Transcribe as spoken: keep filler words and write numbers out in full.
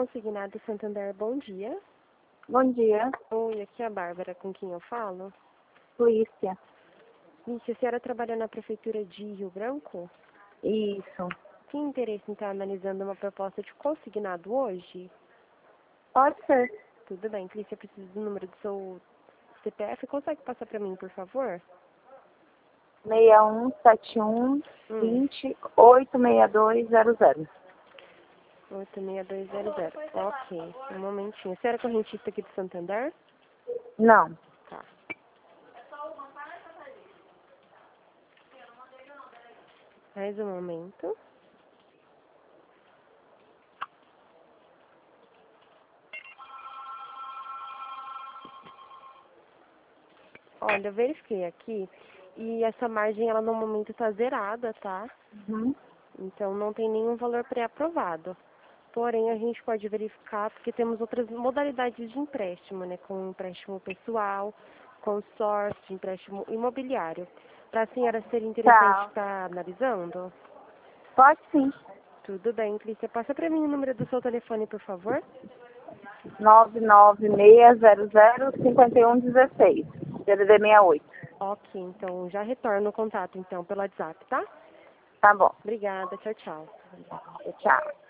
Consignado Santander, bom dia. Bom dia, Oi, aqui é a Bárbara, com quem eu falo. Luícia. Vixe, a senhora trabalha na prefeitura de Rio Branco? Isso. Tem interesse em estar analisando uma proposta de consignado hoje? Pode ser. Tudo bem, Clícia, eu preciso do número do seu C P F. Consegue passar para mim, por favor? seis um sete um, Hum. vinte, oito seis dois zero zero. oito seis dois zero zero. Ok, um momentinho. A senhora é correntista aqui de Santander? Não. Tá. Mais um momento. Olha, eu verifiquei aqui e essa margem, ela no momento está zerada, tá? Uhum. Então não tem nenhum valor pré-aprovado. Porém, a gente pode verificar porque temos outras modalidades de empréstimo, né? Com empréstimo pessoal, consórcio, empréstimo imobiliário. Para a senhora seria interessante Tá. estar analisando? Pode sim. Tudo bem, Clícia. Passa para mim o número do seu telefone, por favor. nove nove seis zero zero cinco um um seis. D D D sessenta e oito. Ok, então já retorno o contato então pelo WhatsApp, tá? Tá bom. Obrigada, tchau, tchau. Tchau.